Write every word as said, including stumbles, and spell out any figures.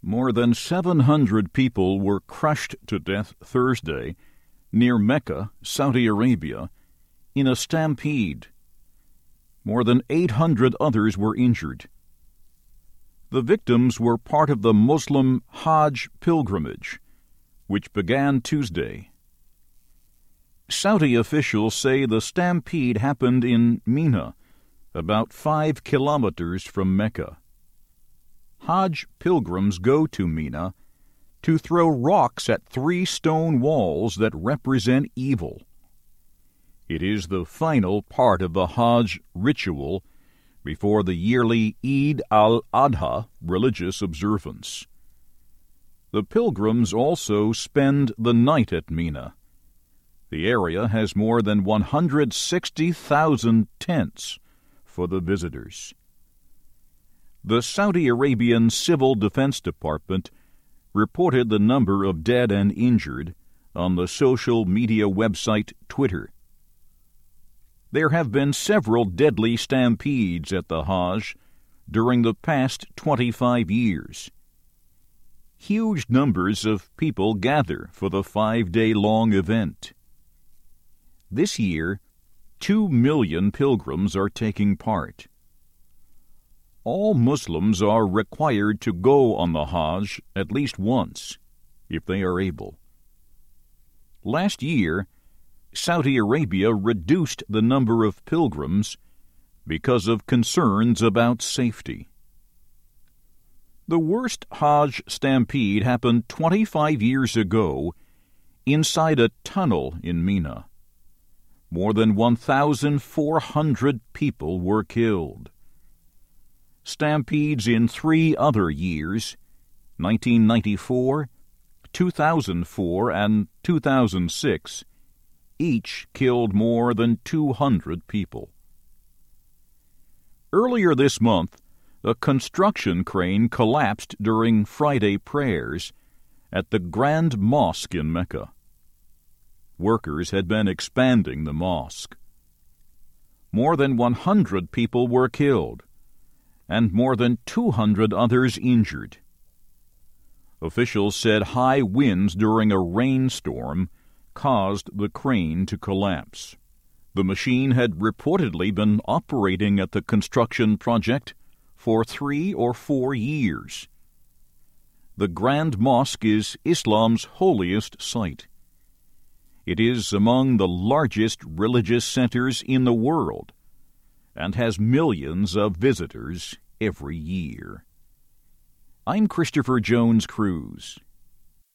More than seven hundred people were crushed to death Thursday near Mecca, Saudi Arabia, in a stampede. More than eight hundred others were injured. The victims were part of the Muslim Hajj pilgrimage, which began Tuesday. Saudi officials say the stampede happened in Mina, about five kilometers from Mecca. Hajj pilgrims go to Mina to throw rocks at three stone walls that represent evil. It is the final part of the Hajj ritual before the yearly Eid al-Adha religious observance. The pilgrims also spend the night at Mina. The area has more than one hundred sixty thousand tents for the visitors. The Saudi Arabian Civil Defense Department reported the number of dead and injured on the social media website Twitter. There have been several deadly stampedes at the Hajj during the past twenty-five years. Huge numbers of people gather for the five-day-long event. This year, two million pilgrims are taking part. All Muslims are required to go on the Hajj at least once, if they are able. Last year, Saudi Arabia reduced the number of pilgrims because of concerns about safety. The worst Hajj stampede happened twenty-five years ago inside a tunnel in Mina. More than one thousand four hundred people were killed. Stampedes in three other years, nineteen ninety-four, two thousand four, and two thousand six, each killed more than two hundred people. Earlier this month, a construction crane collapsed during Friday prayers at the Grand Mosque in Mecca. Workers had been expanding the mosque. More than one hundred people were killed, and more than two hundred others injured. Officials said high winds during a rainstorm caused the crane to collapse. The machine had reportedly been operating at the construction project for three or four years. The Grand Mosque is Islam's holiest site. It is among the largest religious centers in the world and has millions of visitors every year. I'm Christopher Jones Cruz.